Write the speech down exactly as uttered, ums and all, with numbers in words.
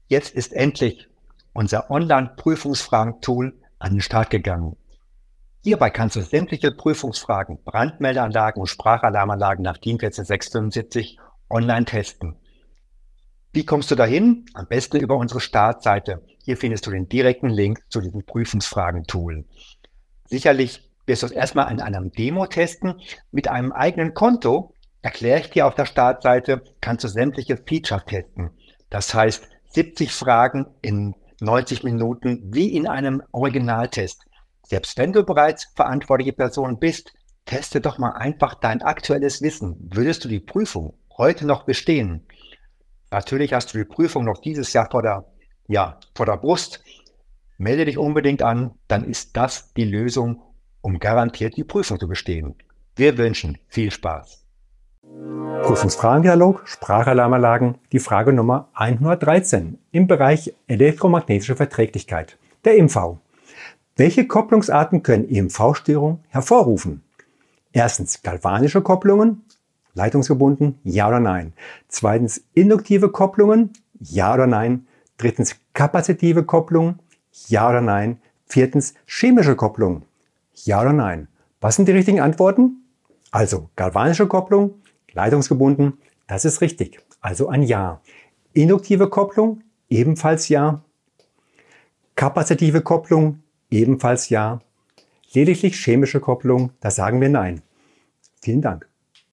Jetzt ist endlich unser Online-Prüfungsfragen-Tool an den Start gegangen. Hierbei kannst du sämtliche Prüfungsfragen, Brandmeldeanlagen und Sprachalarmanlagen nach DIN vierzehn sechs fünfundsiebzig online testen. Wie kommst du dahin? Am besten über unsere Startseite. Hier findest du den direkten Link zu diesem Prüfungsfragen-Tool. Sicherlich wirst du es erstmal in einem Demo testen. Mit einem eigenen Konto, erkläre ich dir auf der Startseite, kannst du sämtliche Features testen. Das heißt, siebzig Fragen in neunzig Minuten wie in einem Originaltest. Selbst wenn du bereits verantwortliche Person bist, teste doch mal einfach dein aktuelles Wissen. Würdest du die Prüfung heute noch bestehen? Natürlich hast du die Prüfung noch dieses Jahr vor der, ja, vor der Brust. Melde dich unbedingt an, dann ist das die Lösung, um garantiert die Prüfung zu bestehen. Wir wünschen viel Spaß. Prüfungsfragendialog, Sprachalarmanlagen, die Frage Nummer hundertdreizehn im Bereich elektromagnetische Verträglichkeit, der E M V. Welche Kopplungsarten können E M V-Störungen hervorrufen? Erstens galvanische Kopplungen, leitungsgebunden, ja oder nein. Zweitens induktive Kopplungen, ja oder nein. Drittens kapazitive Kopplungen, ja oder nein. Viertens chemische Kopplungen, ja oder nein. Was sind die richtigen Antworten? Also galvanische Kopplung, leitungsgebunden, das ist richtig, also ein Ja. Induktive Kopplung, ebenfalls Ja. Kapazitive Kopplung, ebenfalls Ja. Lediglich chemische Kopplung, da sagen wir Nein. Vielen Dank.